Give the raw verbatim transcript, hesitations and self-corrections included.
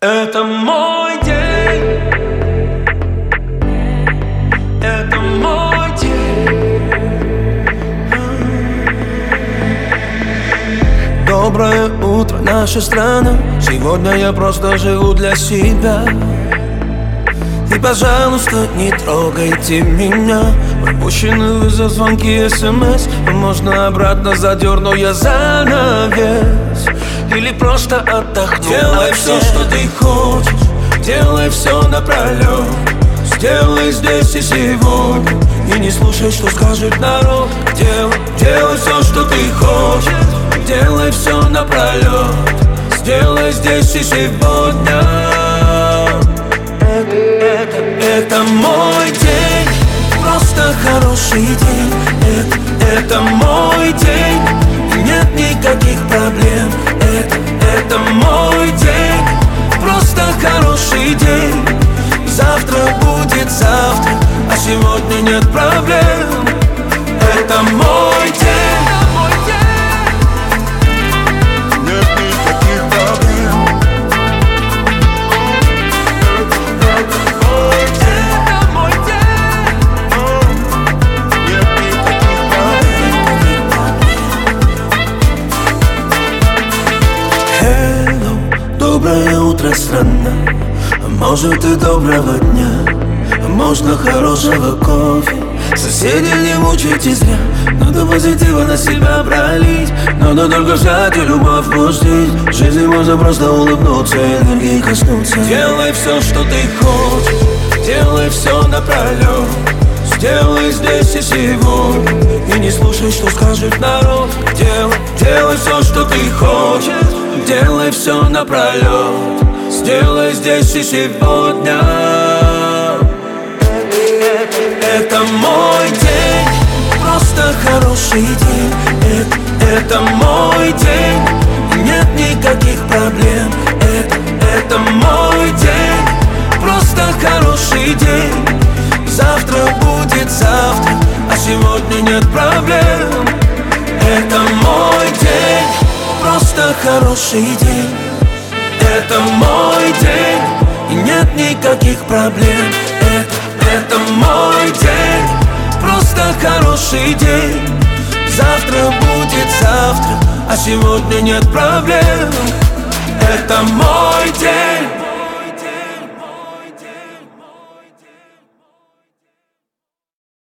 Это мой день. Это мой день. Доброе утро, наша страна. Сегодня я просто живу для себя. И, пожалуйста, не трогайте меня. Пропущенный вызов, звонки, смс. Можно обратно задерну я занавес. Или просто отдохну. Делай все, что ты хочешь. Делай все напролет. Сделай здесь и сегодня. И не слушай, что скажет народ. Делай, делай все, что ты хочешь. Делай все напролет. Сделай здесь и сегодня. Это, это, это мой день. Просто хороший день. Это, это мой день. Нет никаких проблем. Это, это мой день. Просто хороший день. Завтра будет завтра, а сегодня нет проблем. Это мой день. Нет никаких проблем. Это мой день. Это мой день. Нет никаких проблем. Hello, доброе утро, страна. Может и доброго дня, а можно хорошего кофе. Соседей не мучайте зря. Надо позитива на себя пролить. Надо только взять и любовь пустить. В жизни можно просто улыбнуться и энергии коснуться. Делай все, что ты хочешь. Делай все напролет. Сделай здесь и сегодня. И не слушай, что скажет народ. Делай, делай все, что ты хочешь. Делай все напролет. Сделай здесь и сегодня. Это, это мой день. Просто хороший день. Это, это мой день. Нет никаких проблем. Это, это мой день. Просто хороший день. Завтра будет завтра, а сегодня нет проблем. Это мой день. Просто хороший день. Это мой день, и нет никаких проблем. Это, это мой день, просто хороший день. Завтра будет завтра, а сегодня нет проблем. Это мой день.